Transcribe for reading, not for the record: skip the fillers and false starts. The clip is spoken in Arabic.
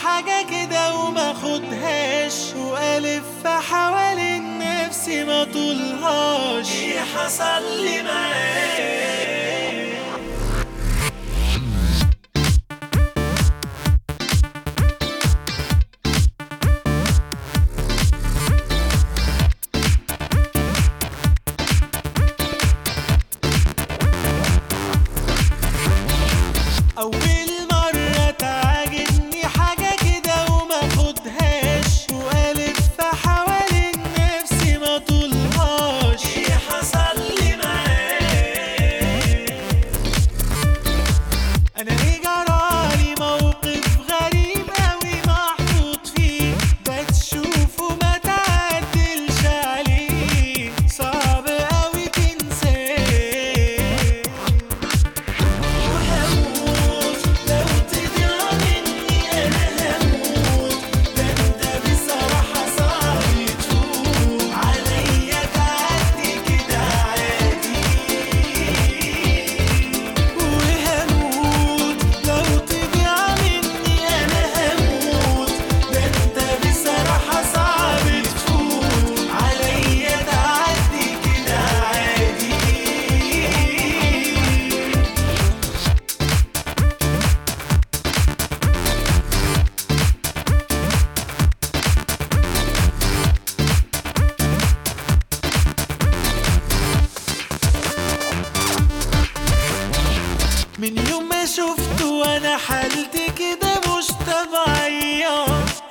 حاجة كده وما خدهاش، والف حوالين نفسي ما طولهاش. ايه حصل لي معاك؟ أول مرة تعجبني حاجة كده وما خدهاش، وألف حوالين نفسي ما طولهاش. ايه حصل لي معاك؟ أنا ليه جرالي موقف غريب أوي محطوط فيه، بتشوفه ما تعدلش عليه، صعب أوي تنساه. من يوم ما شفته وانا حالتي كده مش طبيعية.